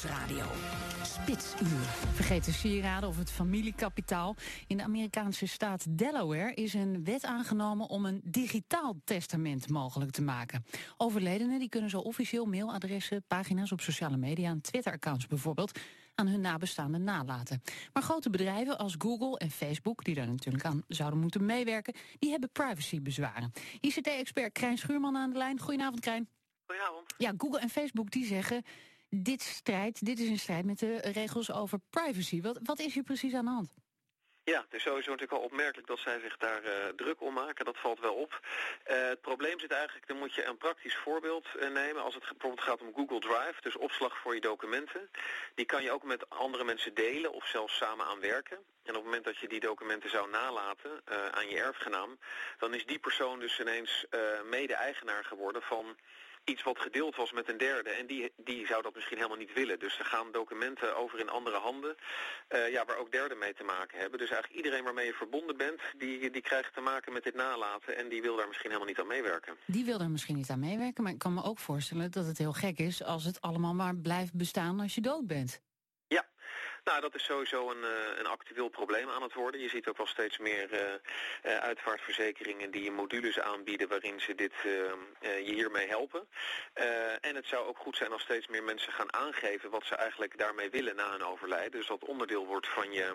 Nieuwsradio. Spitsuur. Vergeet de sieraden of het familiekapitaal. In de Amerikaanse staat Delaware is een wet aangenomen om een digitaal testament mogelijk te maken. Overledenen die kunnen zo officieel mailadressen, pagina's op sociale media en Twitter-accounts bijvoorbeeld aan hun nabestaanden nalaten. Maar grote bedrijven als Google en Facebook, die daar natuurlijk aan zouden moeten meewerken, die hebben privacybezwaren. ICT-expert Krijn Schuurman aan de lijn. Goedenavond, Krijn. Goedenavond. Ja, Google en Facebook die zeggen, dit is een strijd met de regels over privacy. Wat is hier precies aan de hand? Ja, het is sowieso natuurlijk wel opmerkelijk dat zij zich daar druk om maken. Dat valt wel op. Het probleem zit eigenlijk, dan moet je een praktisch voorbeeld nemen. Als het bijvoorbeeld gaat om Google Drive, dus opslag voor je documenten. Die kan je ook met andere mensen delen of zelfs samen aan werken. En op het moment dat je die documenten zou nalaten aan je erfgenaam, dan is die persoon dus ineens mede-eigenaar geworden van iets wat gedeeld was met een derde. En die zou dat misschien helemaal niet willen. Dus er gaan documenten over in andere handen, waar ook derden mee te maken hebben. Dus eigenlijk iedereen waarmee je verbonden bent, die krijgt te maken met dit nalaten en die wil daar misschien helemaal niet aan meewerken. Die wil daar misschien niet aan meewerken, maar ik kan me ook voorstellen dat het heel gek is als het allemaal maar blijft bestaan als je dood bent. Ja, nou dat is sowieso een actueel probleem aan het worden. Je ziet ook wel steeds meer uitvaartverzekeringen die modules aanbieden waarin ze je hiermee helpen. En het zou ook goed zijn als steeds meer mensen gaan aangeven wat ze eigenlijk daarmee willen na hun overlijden. Dus dat onderdeel wordt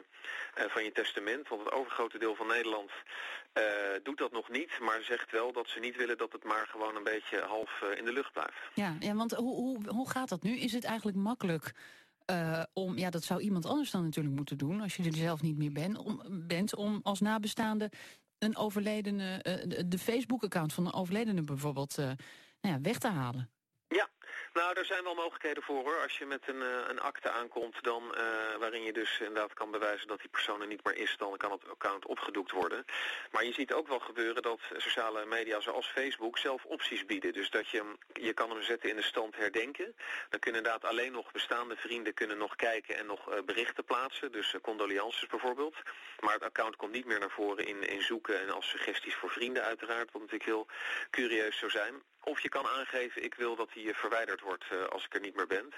van je testament. Want het overgrote deel van Nederland doet dat nog niet, maar zegt wel dat ze niet willen dat het maar gewoon een beetje half in de lucht blijft. Ja, want hoe gaat dat nu? Is het eigenlijk makkelijk dat zou iemand anders dan natuurlijk moeten doen, als je er zelf niet meer bent, om als nabestaande een overledene, de Facebook-account van een overledene bijvoorbeeld, weg te halen? Ja, nou, er zijn wel mogelijkheden voor hoor. Als je met een akte aankomt dan waarin je dus inderdaad kan bewijzen dat die persoon er niet meer is, dan kan het account opgedoekt worden. Maar je ziet ook wel gebeuren dat sociale media zoals Facebook zelf opties bieden. Dus dat je kan hem zetten in de stand herdenken. Dan kunnen inderdaad alleen nog bestaande vrienden kunnen nog kijken en nog berichten plaatsen. Dus condolences bijvoorbeeld. Maar het account komt niet meer naar voren in zoeken en als suggesties voor vrienden uiteraard, wat natuurlijk heel curieus zou zijn. Of je kan aangeven, ik wil dat die verwijderd wordt als ik er niet meer ben.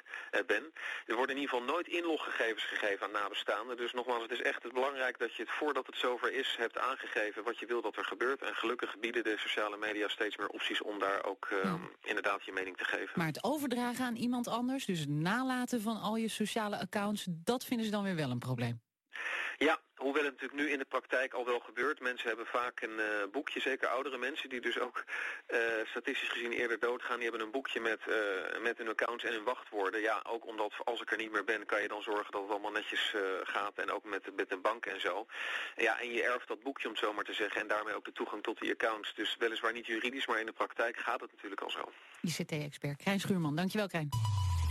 Er worden in ieder geval nooit inloggegevens gegeven aan nabestaanden. Dus nogmaals, het is echt belangrijk dat je het voordat het zover is hebt aangegeven wat je wil dat er gebeurt. En gelukkig bieden de sociale media steeds meer opties om daar ook inderdaad je mening te geven. Maar het overdragen aan iemand anders, dus het nalaten van al je sociale accounts, dat vinden ze dan weer wel een probleem. Ja, hoewel het natuurlijk nu in de praktijk al wel gebeurt. Mensen hebben vaak een boekje, zeker oudere mensen die dus ook statistisch gezien eerder doodgaan. Die hebben een boekje met hun accounts en hun wachtwoorden. Ja, ook omdat als ik er niet meer ben, kan je dan zorgen dat het allemaal netjes gaat. En ook met een bank en zo. Ja, en je erft dat boekje om het zo maar te zeggen. En daarmee ook de toegang tot die accounts. Dus weliswaar niet juridisch, maar in de praktijk gaat het natuurlijk al zo. ICT-expert Krijn Schuurman. Dankjewel, Krijn.